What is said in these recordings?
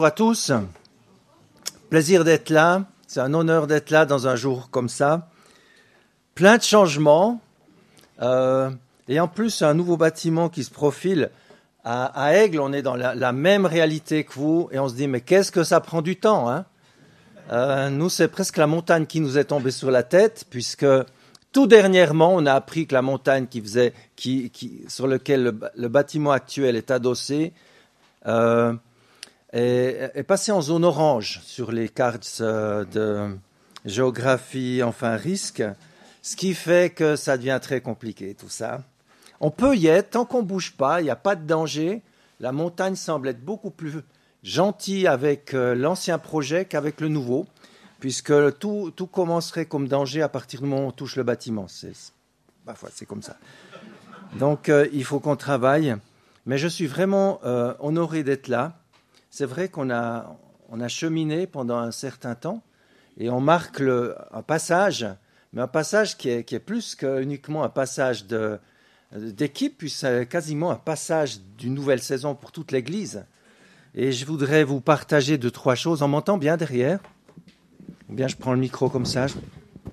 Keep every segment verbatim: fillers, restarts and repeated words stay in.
Bonjour à tous, plaisir d'être là, c'est un honneur d'être là dans un jour comme ça. Plein de changements euh, et en plus un nouveau bâtiment qui se profile. À, à Aigle, on est dans la, la même réalité que vous et on se dit mais qu'est-ce que ça prend du temps hein euh, Nous c'est presque la montagne qui nous est tombée sur la tête puisque tout dernièrement on a appris que la montagne qui faisait, qui, qui, sur laquelle le, le bâtiment actuel est adossé euh, est, est passé en zone orange sur les cartes euh, de géographie, enfin risque, ce qui fait que ça devient très compliqué tout ça. On peut y être, tant qu'on ne bouge pas, il n'y a pas de danger. La montagne semble être beaucoup plus gentille avec euh, l'ancien projet qu'avec le nouveau, puisque tout, tout commencerait comme danger à partir du moment où on touche le bâtiment. C'est, bah, c'est comme ça. Donc euh, il faut qu'on travaille. Mais je suis vraiment euh, honoré d'être là. C'est vrai qu'on a, on a cheminé pendant un certain temps et on marque le, un passage, mais un passage qui est, qui est plus qu'uniquement un passage de, d'équipe, puis c'est quasiment un passage d'une nouvelle saison pour toute l'Église. Et je voudrais vous partager deux, trois choses. On m'entend bien derrière ? Ou bien je prends le micro comme ça. Je...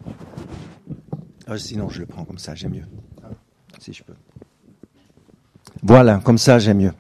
Ah, sinon, je le prends comme ça, j'aime mieux. Si je peux. Voilà, comme ça, j'aime mieux.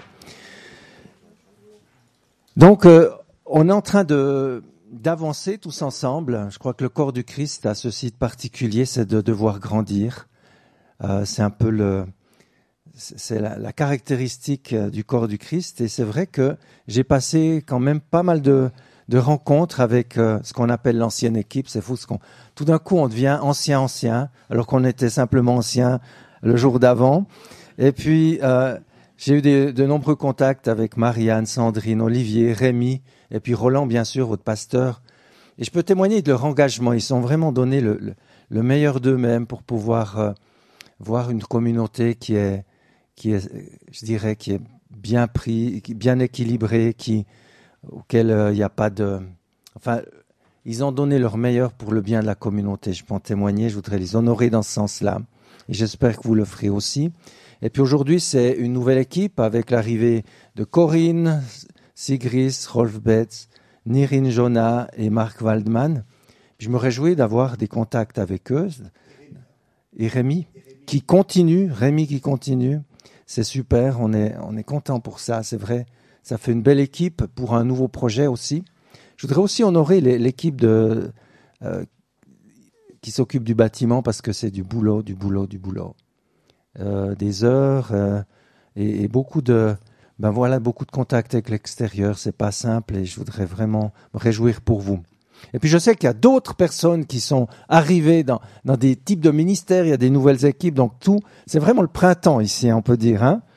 Donc, euh, on est en train de, d'avancer tous ensemble. Je crois que le corps du Christ a ceci de particulier, c'est de devoir grandir. Euh, c'est un peu le, c'est la, la caractéristique du corps du Christ. Et c'est vrai que j'ai passé quand même pas mal de, de rencontres avec euh, ce qu'on appelle l'ancienne équipe. C'est fou, ce qu'on, tout d'un coup, on devient ancien ancien, alors qu'on était simplement ancien le jour d'avant. Et puis, euh, j'ai eu des, de nombreux contacts avec Marianne, Sandrine, Olivier, Rémi, et puis Roland, bien sûr, votre pasteur. Et je peux témoigner de leur engagement. Ils ont vraiment donné le, le, le meilleur d'eux-mêmes pour pouvoir euh, voir une communauté qui est, qui est, je dirais, qui est bien pris, bien équilibrée, qui, auquel il n'y a pas de... Enfin, ils ont donné leur meilleur pour le bien de la communauté. Je peux en témoigner, je voudrais les honorer dans ce sens-là. Et j'espère que vous le ferez aussi. Et puis aujourd'hui, c'est une nouvelle équipe avec l'arrivée de Corinne, Sigris, Rolf Betz, Nirin Jonah et Marc Waldman. Je me réjouis d'avoir des contacts avec eux. Et Rémi, qui continue, Rémi qui continue. C'est super, on est, on est content pour ça, c'est vrai. Ça fait une belle équipe pour un nouveau projet aussi. Je voudrais aussi honorer les, l'équipe de, euh, qui s'occupe du bâtiment parce que c'est du boulot, du boulot, du boulot. Euh, des heures euh, et, et beaucoup de ben voilà beaucoup de contacts avec l'extérieur, c'est pas simple et je voudrais vraiment me réjouir pour vous. Et puis je sais qu'il y a d'autres personnes qui sont arrivées dans, dans des types de ministères, il y a des nouvelles équipes, donc tout, c'est vraiment le printemps ici, on peut dire. Hein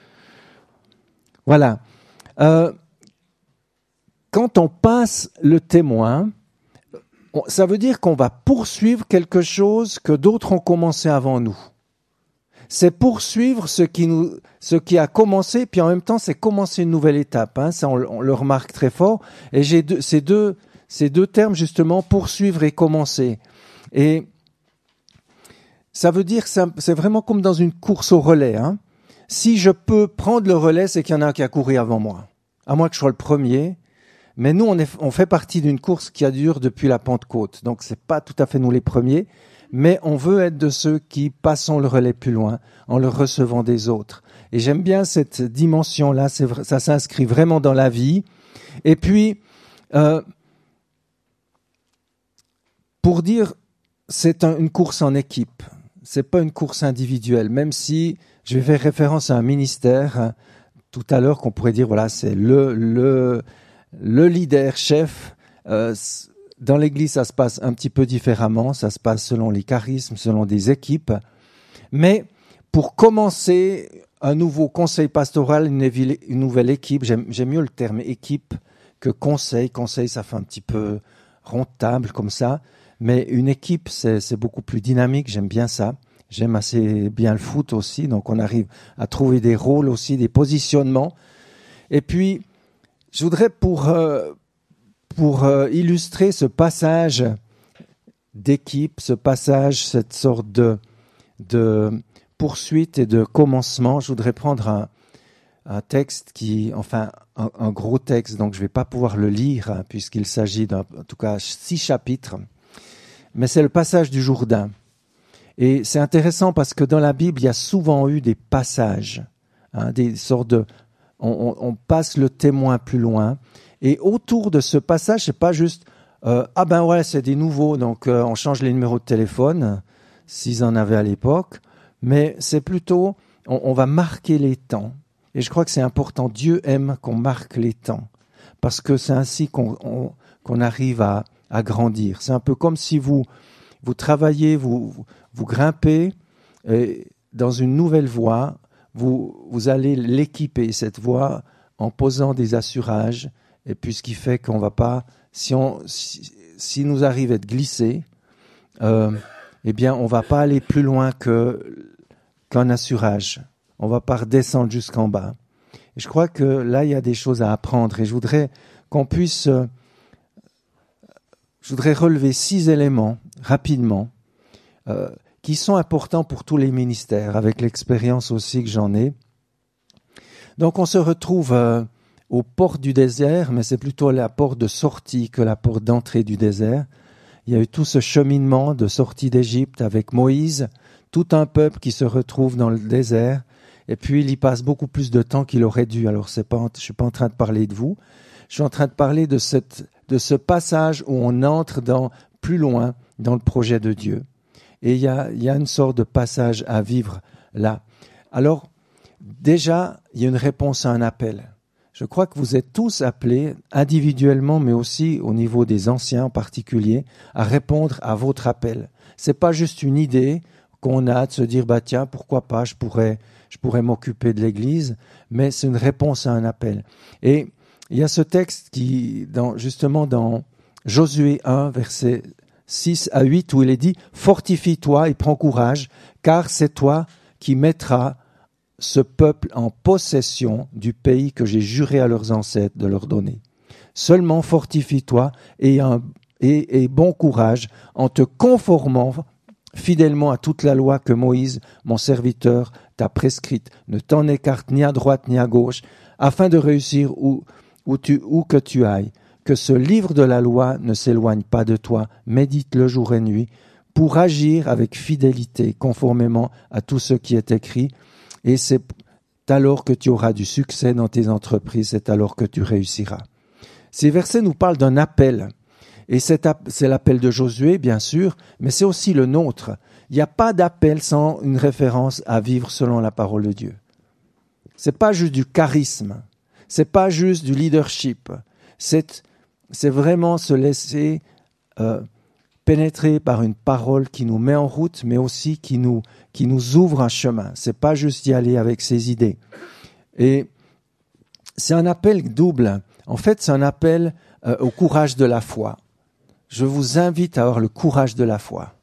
voilà. Euh, quand on passe le témoin, on, ça veut dire qu'on va poursuivre quelque chose que d'autres ont commencé avant nous. C'est poursuivre ce qui nous, ce qui a commencé, puis en même temps, c'est commencer une nouvelle étape. Hein, ça, on, on le remarque très fort. Et j'ai deux, ces deux, ces deux termes justement, poursuivre et commencer. Et ça veut dire, ça, c'est vraiment comme dans une course au relais. Hein. Si je peux prendre le relais, c'est qu'il y en a un qui a couru avant moi, à moins que je sois le premier. Mais nous, on, est, on fait partie d'une course qui a duré depuis la Pentecôte, donc c'est pas tout à fait nous les premiers. Mais on veut être de ceux qui passons le relais plus loin en le recevant des autres. Et j'aime bien cette dimension-là, c'est vrai, ça s'inscrit vraiment dans la vie. Et puis, euh, pour dire, c'est un, une course en équipe, c'est pas une course individuelle, même si je vais faire référence à un ministère hein, tout à l'heure qu'on pourrait dire, voilà, c'est le, le, le leader chef. Euh, Dans l'Église, ça se passe un petit peu différemment, ça se passe selon les charismes, selon des équipes. Mais pour commencer un nouveau conseil pastoral, une, une nouvelle équipe, j'aime, j'aime mieux le terme équipe que conseil. Conseil, ça fait un petit peu rentable comme ça. Mais une équipe, c'est, c'est beaucoup plus dynamique, j'aime bien ça. J'aime assez bien le foot aussi, donc on arrive à trouver des rôles aussi, des positionnements. Et puis, je voudrais pour... Euh, Pour euh, illustrer ce passage d'équipe, ce passage, cette sorte de, de poursuite et de commencement, je voudrais prendre un, un texte qui, enfin, un, un gros texte, donc je ne vais pas pouvoir le lire, hein, puisqu'il s'agit d'un, en tout cas, six chapitres. Mais c'est le passage du Jourdain. Et c'est intéressant parce que dans la Bible, il y a souvent eu des passages, hein, des sortes de, on, on, on passe le témoin plus loin. Et autour de ce passage, c'est pas juste euh, ah ben ouais, c'est des nouveaux, donc euh, on change les numéros de téléphone, s'ils en avaient à l'époque. Mais c'est plutôt, on, on va marquer les temps. Et je crois que c'est important. Dieu aime qu'on marque les temps, parce que c'est ainsi qu'on, on, qu'on arrive à, à grandir. C'est un peu comme si vous vous travaillez, vous vous, vous grimpez et dans une nouvelle voie, vous vous allez l'équiper cette voie en posant des assurages. Et puis ce qui fait qu'on va pas, si on, si, si nous arrive à être glissé, euh, eh bien on va pas aller plus loin que qu'un assurage. On va pas redescendre jusqu'en bas. Et je crois que là il y a des choses à apprendre. Et je voudrais qu'on puisse, euh, je voudrais relever six éléments rapidement euh, qui sont importants pour tous les ministères, avec l'expérience aussi que j'en ai. Donc on se retrouve euh, aux portes du désert, mais c'est plutôt la porte de sortie que la porte d'entrée du désert. Il y a eu tout ce cheminement de sortie d'Égypte avec Moïse, tout un peuple qui se retrouve dans le désert, et puis il y passe beaucoup plus de temps qu'il aurait dû. Alors c'est pas, je ne suis pas en train de parler de vous, je suis en train de parler de, cette, de ce passage où on entre dans, plus loin dans le projet de Dieu. Et il y a, il y a une sorte de passage à vivre là. Alors, déjà, il y a une réponse à un appel. Je crois que vous êtes tous appelés individuellement, mais aussi au niveau des anciens en particulier, à répondre à votre appel. C'est pas juste une idée qu'on a de se dire bah tiens pourquoi pas je pourrais je pourrais m'occuper de l'Église, mais c'est une réponse à un appel. Et il y a ce texte qui dans justement dans Josué un versets six à huit où il est dit fortifie-toi et prends courage car c'est toi qui mettras ce peuple en possession du pays que j'ai juré à leurs ancêtres de leur donner. Seulement fortifie-toi et, un, et, et bon courage en te conformant fidèlement à toute la loi que Moïse, mon serviteur, t'a prescrite. Ne t'en écarte ni à droite ni à gauche, afin de réussir où, où, tu, où que tu ailles. Que ce livre de la loi ne s'éloigne pas de toi, médite-le jour et nuit, pour agir avec fidélité, conformément à tout ce qui est écrit. Et c'est alors que tu auras du succès dans tes entreprises, c'est alors que tu réussiras. Ces versets nous parlent d'un appel. Et c'est, c'est l'appel de Josué, bien sûr, mais c'est aussi le nôtre. Il n'y a pas d'appel sans une référence à vivre selon la parole de Dieu. C'est pas juste du charisme. C'est pas juste du leadership. C'est, c'est vraiment se laisser euh, pénétrer par une parole qui nous met en route, mais aussi qui nous, qui nous ouvre un chemin. C'est pas juste y aller avec ses idées. Et c'est un appel double. En fait, c'est un appel euh, au courage de la foi. Je vous invite à avoir le courage de la foi.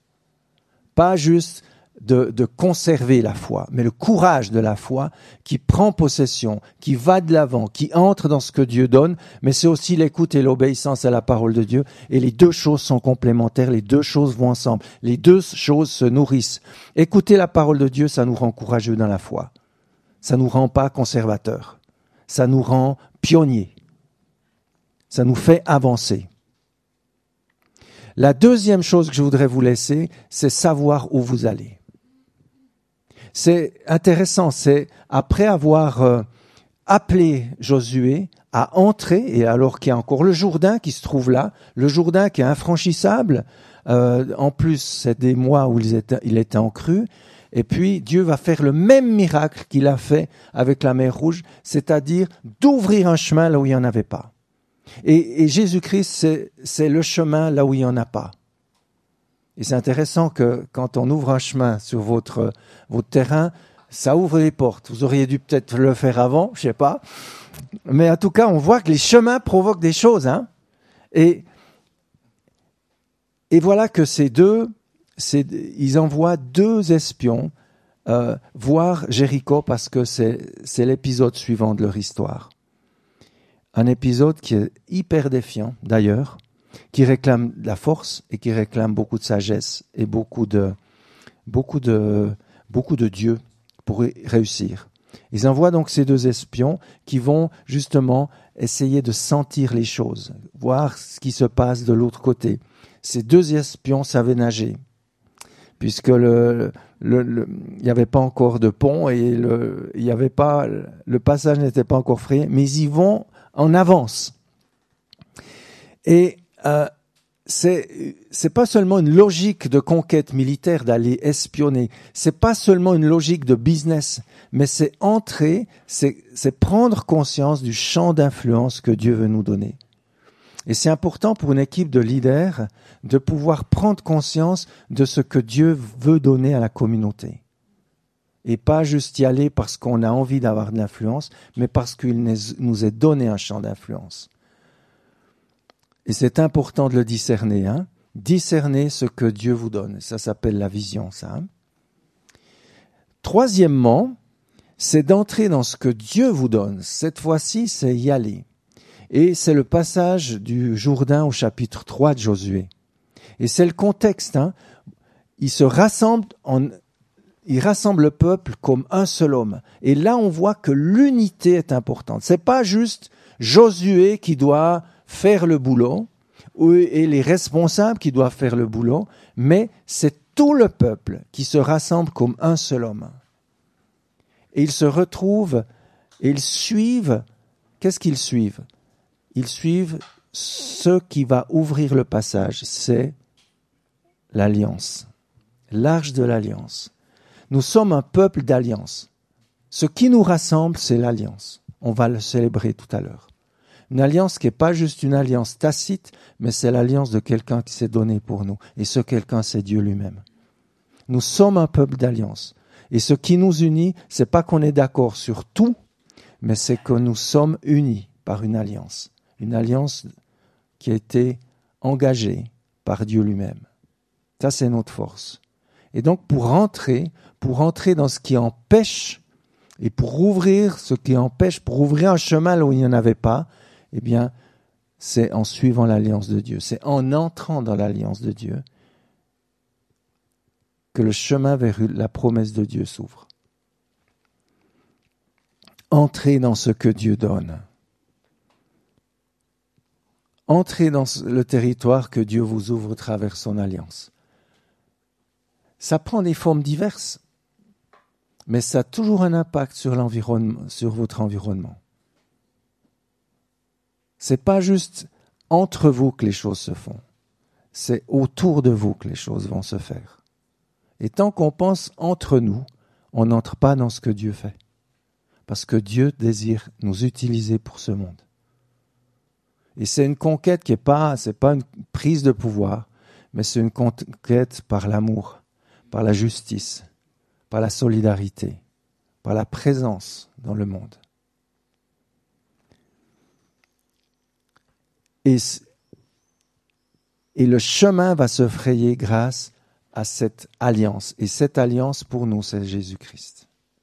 Pas juste de, de conserver la foi, mais le courage de la foi qui prend possession, qui va de l'avant, qui entre dans ce que Dieu donne, mais c'est aussi l'écoute et l'obéissance à la parole de Dieu. Et les deux choses sont complémentaires, les deux choses vont ensemble, les deux choses se nourrissent. Écouter la parole de Dieu, ça nous rend courageux dans la foi. Ça nous rend pas conservateurs. Ça nous rend pionniers. Ça nous fait avancer. La deuxième chose que je voudrais vous laisser, c'est savoir où vous allez. C'est intéressant, c'est après avoir euh, appelé Josué à entrer, et alors qu'il y a encore le Jourdain qui se trouve là, le Jourdain qui est infranchissable, euh, en plus c'est des mois où il était, il était en crue, et puis Dieu va faire le même miracle qu'il a fait avec la mer Rouge, c'est-à-dire d'ouvrir un chemin là où il n'y en avait pas. Et, et Jésus-Christ, c'est, c'est le chemin là où il n'y en a pas. Et c'est intéressant que quand on ouvre un chemin sur votre, votre terrain, ça ouvre les portes. Vous auriez dû peut-être le faire avant, je sais pas. Mais en tout cas, on voit que les chemins provoquent des choses. Hein. Et, et voilà que ces deux, c'est, ils envoient deux espions euh, voir Jéricho parce que c'est, c'est l'épisode suivant de leur histoire. Un épisode qui est hyper défiant, d'ailleurs, qui réclame de la force et qui réclame beaucoup de sagesse et beaucoup de, beaucoup de, beaucoup de Dieu pour réussir. Ils envoient donc ces deux espions qui vont justement essayer de sentir les choses, voir ce qui se passe de l'autre côté. Ces deux espions savaient nager, puisque le, le, le, il n'y avait pas encore de pont et le, il y avait pas, le passage n'était pas encore frayé, mais ils vont en avance. Et euh, c'est c'est pas seulement une logique de conquête militaire d'aller espionner, c'est pas seulement une logique de business, mais c'est entrer, c'est c'est prendre conscience du champ d'influence que Dieu veut nous donner. Et c'est important pour une équipe de leaders de pouvoir prendre conscience de ce que Dieu veut donner à la communauté. Et pas juste y aller parce qu'on a envie d'avoir de l'influence, mais parce qu'il nous est donné un champ d'influence. Et c'est important de le discerner, hein. Discerner ce que Dieu vous donne. Ça s'appelle la vision, ça. Hein. Troisièmement, c'est d'entrer dans ce que Dieu vous donne. Cette fois-ci, c'est y aller. Et c'est le passage du Jourdain au chapitre trois de Josué. Et c'est le contexte. Hein. Il se rassemble, en, il rassemble le peuple comme un seul homme. Et là, on voit que l'unité est importante. C'est pas juste Josué qui doit faire le boulot, et les responsables qui doivent faire le boulot, mais c'est tout le peuple qui se rassemble comme un seul homme. Et ils se retrouvent, et ils suivent, qu'est-ce qu'ils suivent ? Ils suivent ce qui va ouvrir le passage, c'est l'alliance, l'arche de l'alliance. Nous sommes un peuple d'alliance. Ce qui nous rassemble, c'est l'alliance. On va le célébrer tout à l'heure. Une alliance qui n'est pas juste une alliance tacite, mais c'est l'alliance de quelqu'un qui s'est donné pour nous. Et ce quelqu'un, c'est Dieu lui-même. Nous sommes un peuple d'alliance. Et ce qui nous unit, c'est pas qu'on est d'accord sur tout, mais c'est que nous sommes unis par une alliance. Une alliance qui a été engagée par Dieu lui-même. Ça, c'est notre force. Et donc, pour rentrer, pour rentrer dans ce qui empêche, et pour ouvrir ce qui empêche, pour ouvrir un chemin là où il n'y en avait pas, eh bien, c'est en suivant l'alliance de Dieu. C'est en entrant dans l'alliance de Dieu que le chemin vers la promesse de Dieu s'ouvre. Entrez dans ce que Dieu donne. Entrez dans le territoire que Dieu vous ouvre à travers son alliance. Ça prend des formes diverses, mais ça a toujours un impact sur l'environnement, sur votre environnement. C'est pas juste entre vous que les choses se font. C'est autour de vous que les choses vont se faire. Et tant qu'on pense entre nous, on n'entre pas dans ce que Dieu fait. Parce que Dieu désire nous utiliser pour ce monde. Et c'est une conquête qui est pas, c'est pas une prise de pouvoir, mais c'est une conquête par l'amour, par la justice, par la solidarité, par la présence dans le monde. Et, et le chemin va se frayer grâce à cette alliance. Et cette alliance, pour nous, c'est Jésus-Christ.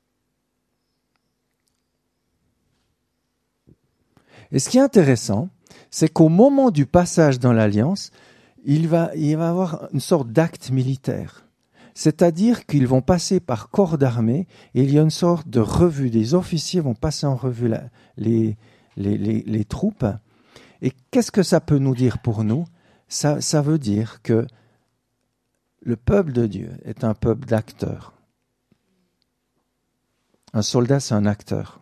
Et ce qui est intéressant, c'est qu'au moment du passage dans l'alliance, il va, il va y avoir une sorte d'acte militaire. C'est-à-dire qu'ils vont passer par corps d'armée et il y a une sorte de revue. Des officiers vont passer en revue la, les, les, les, les troupes. Et qu'est-ce que ça peut nous dire pour nous ? ça, ça veut dire que le peuple de Dieu est un peuple d'acteurs. Un soldat, c'est un acteur.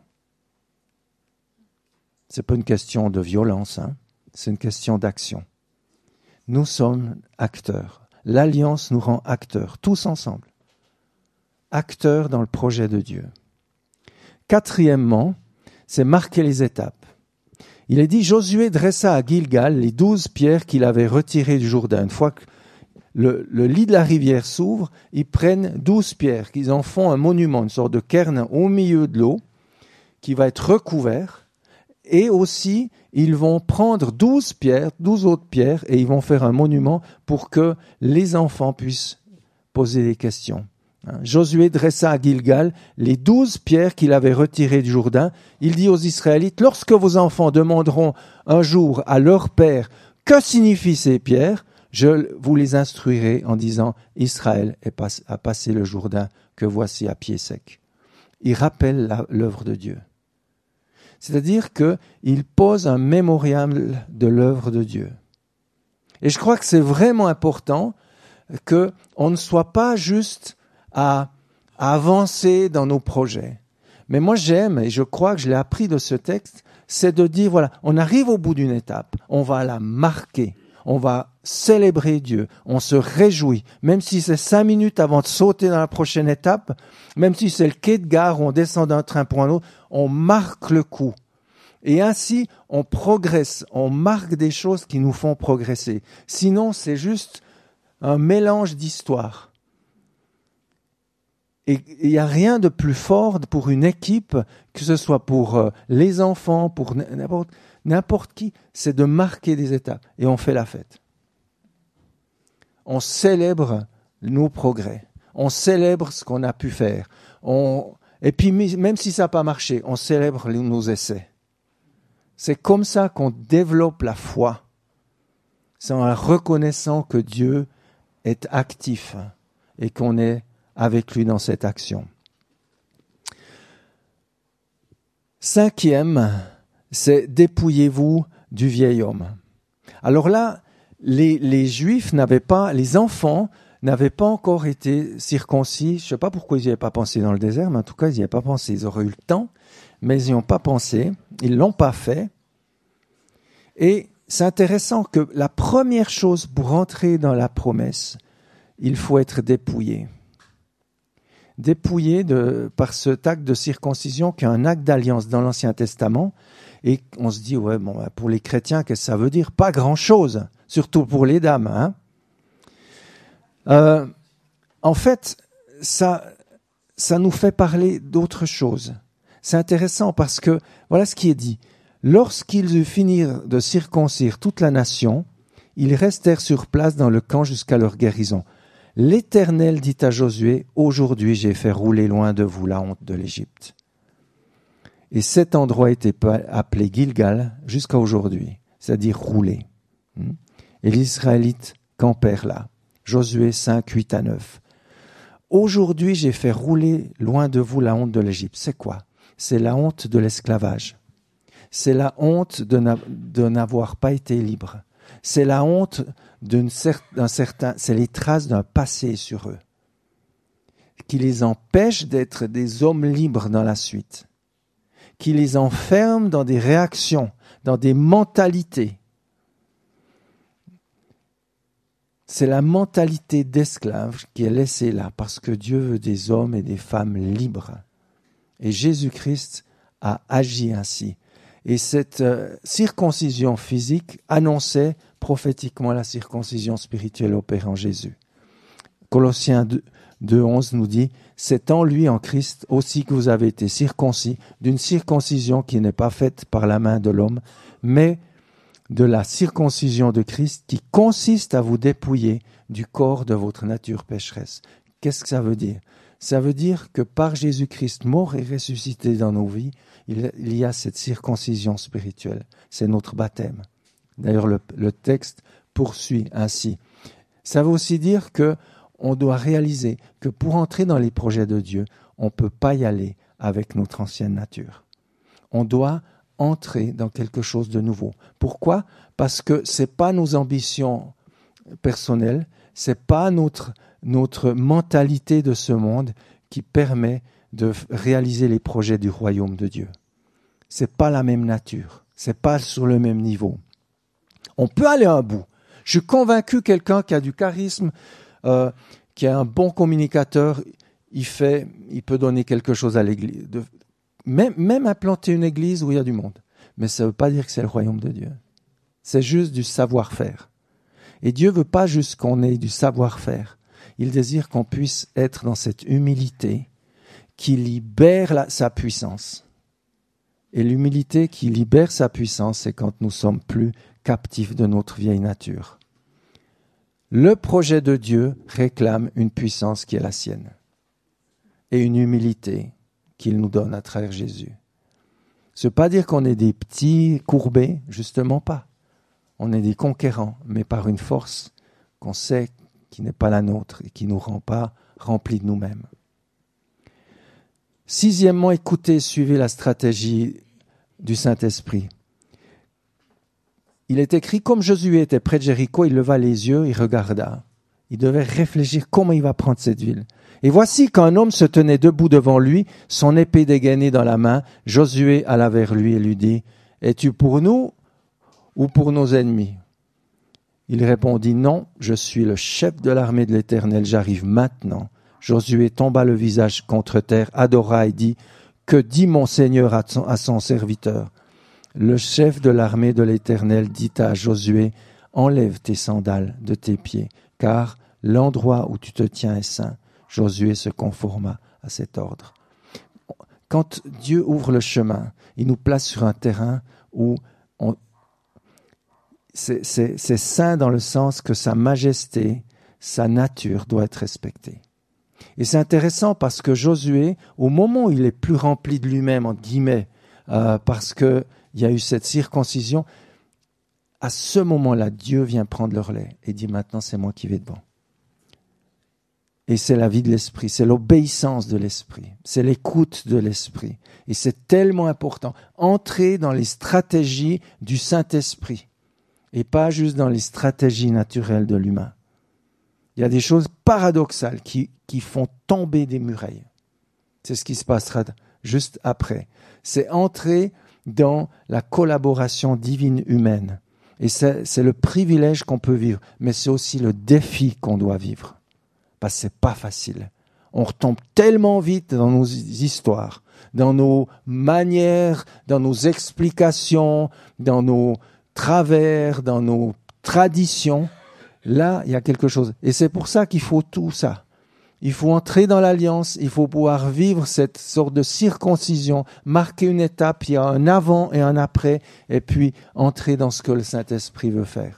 Ce n'est pas une question de violence, hein. C'est une question d'action. Nous sommes acteurs. L'alliance nous rend acteurs, tous ensemble. Acteurs dans le projet de Dieu. Quatrièmement, c'est marquer les étapes. Il est dit, Josué dressa à Gilgal les douze pierres qu'il avait retirées du Jourdain. Une fois que le, le lit de la rivière s'ouvre, ils prennent douze pierres, qu'ils en font un monument, une sorte de cairn au milieu de l'eau, qui va être recouvert. Et aussi, ils vont prendre douze pierres, douze autres pierres, et ils vont faire un monument pour que les enfants puissent poser des questions. Josué dressa à Gilgal les douze pierres qu'il avait retirées du Jourdain. Il dit aux Israélites, lorsque vos enfants demanderont un jour à leur père, que signifient ces pierres, je vous les instruirai en disant, Israël a passé le Jourdain que voici à pied sec. il rappelle la, l'œuvre de Dieu. C'est-à-dire qu'il pose un mémorial de l'œuvre de Dieu. Et je crois que c'est vraiment important qu'on ne soit pas juste à, à avancer dans nos projets. Mais moi j'aime, et je crois que je l'ai appris de ce texte, c'est de dire, voilà, on arrive au bout d'une étape, on va la marquer, on va célébrer Dieu, on se réjouit, même si c'est cinq minutes avant de sauter dans la prochaine étape, même si c'est le quai de gare où on descend d'un train pour un autre, on marque le coup. Et ainsi, on progresse, on marque des choses qui nous font progresser. Sinon, c'est juste un mélange d'histoires. Et il n'y a rien de plus fort pour une équipe, que ce soit pour euh, les enfants, pour n'importe, n'importe qui, c'est de marquer des étapes. Et on fait la fête. On célèbre nos progrès. On célèbre ce qu'on a pu faire. On, et puis, même si ça n'a pas marché, on célèbre nos essais. C'est comme ça qu'on développe la foi. C'est en reconnaissant que Dieu est actif et qu'on est avec lui dans cette action. Cinquième, c'est dépouillez-vous du vieil homme. Alors là, les, les Juifs n'avaient pas, les enfants n'avaient pas encore été circoncis. Je ne sais pas pourquoi ils n'y avaient pas pensé dans le désert, mais en tout cas, ils n'y avaient pas pensé. Ils auraient eu le temps, mais ils n'y ont pas pensé. Ils ne l'ont pas fait. Et c'est intéressant que la première chose pour entrer dans la promesse, il faut être dépouillé. Dépouillé de, par cet acte de circoncision qui est un acte d'alliance dans l'Ancien Testament. Et on se dit, ouais, bon, pour les chrétiens, qu'est-ce que ça veut dire? Pas grand-chose, surtout pour les dames. Hein. Euh, en fait, ça, ça nous fait parler d'autre chose. C'est intéressant parce que, voilà ce qui est dit. Lorsqu'ils eurent fini de circoncire toute la nation, ils restèrent sur place dans le camp jusqu'à leur guérison. L'Éternel dit à Josué, « Aujourd'hui j'ai fait rouler loin de vous la honte de l'Égypte. » Et cet endroit était appelé Gilgal jusqu'à aujourd'hui, c'est-à-dire rouler. Et les Israélites campèrent là. Josué cinq, huit à neuf. « Aujourd'hui j'ai fait rouler loin de vous la honte de l'Égypte. » C'est quoi? C'est la honte de l'esclavage. C'est la honte de, n'a, de n'avoir pas été libre. C'est la honte d'une cer- d'un certain, c'est les traces d'un passé sur eux, qui les empêchent d'être des hommes libres dans la suite, qui les enferment dans des réactions, dans des mentalités. C'est la mentalité d'esclave qui est laissée là, parce que Dieu veut des hommes et des femmes libres. Et Jésus-Christ a agi ainsi. Et cette euh, circoncision physique annonçait prophétiquement la circoncision spirituelle opérée en Jésus. Colossiens deux, onze nous dit « C'est en lui, en Christ, aussi que vous avez été circoncis d'une circoncision qui n'est pas faite par la main de l'homme, mais de la circoncision de Christ qui consiste à vous dépouiller du corps de votre nature pécheresse. » Qu'est-ce que ça veut dire? Ça veut dire que par Jésus-Christ mort et ressuscité dans nos vies, il y a cette circoncision spirituelle. C'est notre baptême. D'ailleurs, le, le texte poursuit ainsi. Ça veut aussi dire que on doit réaliser que pour entrer dans les projets de Dieu, on ne peut pas y aller avec notre ancienne nature. On doit entrer dans quelque chose de nouveau. Pourquoi? Parce que ce n'est pas nos ambitions personnelles, ce n'est pas notre, notre mentalité de ce monde qui permet de réaliser les projets du royaume de Dieu. Ce n'est pas la même nature, ce n'est pas sur le même niveau. On peut aller à un bout. Je suis convaincu que quelqu'un qui a du charisme, euh, qui est un bon communicateur, il fait, il peut donner quelque chose à l'église. De, même, même implanter une église où il y a du monde. Mais ça ne veut pas dire que c'est le royaume de Dieu. C'est juste du savoir-faire. Et Dieu ne veut pas juste qu'on ait du savoir-faire. Il désire qu'on puisse être dans cette humilité qui libère la, sa puissance. Et l'humilité qui libère sa puissance, c'est quand nous sommes plus captifs de notre vieille nature. Le projet de Dieu réclame une puissance qui est la sienne et une humilité qu'il nous donne à travers Jésus. Ce n'est pas dire qu'on est des petits courbés, justement pas. On est des conquérants, mais par une force qu'on sait qui n'est pas la nôtre et qui ne nous rend pas remplis de nous-mêmes. Sixièmement, écoutez, suivez la stratégie du Saint-Esprit. Il est écrit, comme Josué était près de Jéricho, il leva les yeux, il regarda. Il devait réfléchir comment il va prendre cette ville. Et voici qu'un homme se tenait debout devant lui, son épée dégainée dans la main. Josué alla vers lui et lui dit, « Es-tu pour nous ou pour nos ennemis ?» Il répondit, « Non, je suis le chef de l'armée de l'Éternel, j'arrive maintenant. » Josué tomba le visage contre terre, adora et dit, « Que dit mon Seigneur à son, à son serviteur ?» Le chef de l'armée de l'Éternel dit à Josué, « Enlève tes sandales de tes pieds, car l'endroit où tu te tiens est saint. » Josué se conforma à cet ordre. Quand Dieu ouvre le chemin, il nous place sur un terrain où on, c'est, c'est, c'est saint dans le sens que sa majesté, sa nature doit être respectée. Et c'est intéressant parce que Josué, au moment où il est plus rempli de lui-même, entre guillemets, euh, parce qu'il y a eu cette circoncision, à ce moment-là, Dieu vient prendre le relais et dit, maintenant c'est moi qui vais devant. Et c'est la vie de l'esprit, c'est l'obéissance de l'esprit, c'est l'écoute de l'esprit. Et c'est tellement important. Entrer dans les stratégies du Saint-Esprit et pas juste dans les stratégies naturelles de l'humain. Il y a des choses paradoxales qui, qui font tomber des murailles. C'est ce qui se passera juste après. C'est entrer dans la collaboration divine-humaine. Et c'est, c'est le privilège qu'on peut vivre, mais c'est aussi le défi qu'on doit vivre. Parce que c'est pas facile. On retombe tellement vite dans nos histoires, dans nos manières, dans nos explications, dans nos travers, dans nos traditions. Là, il y a quelque chose. Et c'est pour ça qu'il faut tout ça. Il faut entrer dans l'alliance, il faut pouvoir vivre cette sorte de circoncision, marquer une étape, il y a un avant et un après, et puis entrer dans ce que le Saint-Esprit veut faire.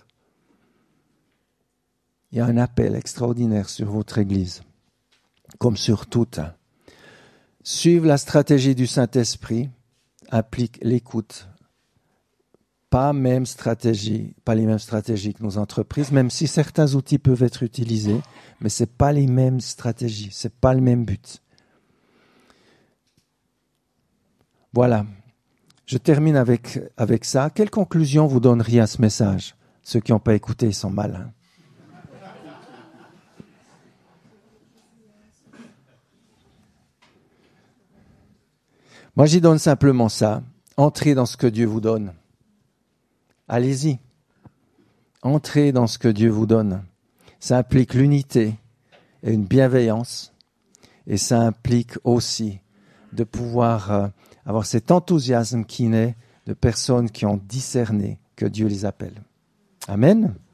Il y a un appel extraordinaire sur votre Église, comme sur toutes. Suivre la stratégie du Saint-Esprit implique l'écoute. Pas même stratégie, pas les mêmes stratégies que nos entreprises, même si certains outils peuvent être utilisés, mais ce n'est pas les mêmes stratégies, ce n'est pas le même but. Voilà, je termine avec, avec ça. Quelle conclusion vous donneriez à ce message ? Ceux qui n'ont pas écouté, ils sont malins. Moi, j'y donne simplement ça. Entrez dans ce que Dieu vous donne. Allez-y. Entrez dans ce que Dieu vous donne. Ça implique l'unité et une bienveillance. Et ça implique aussi de pouvoir euh, avoir cet enthousiasme qui naît de personnes qui ont discerné que Dieu les appelle. Amen.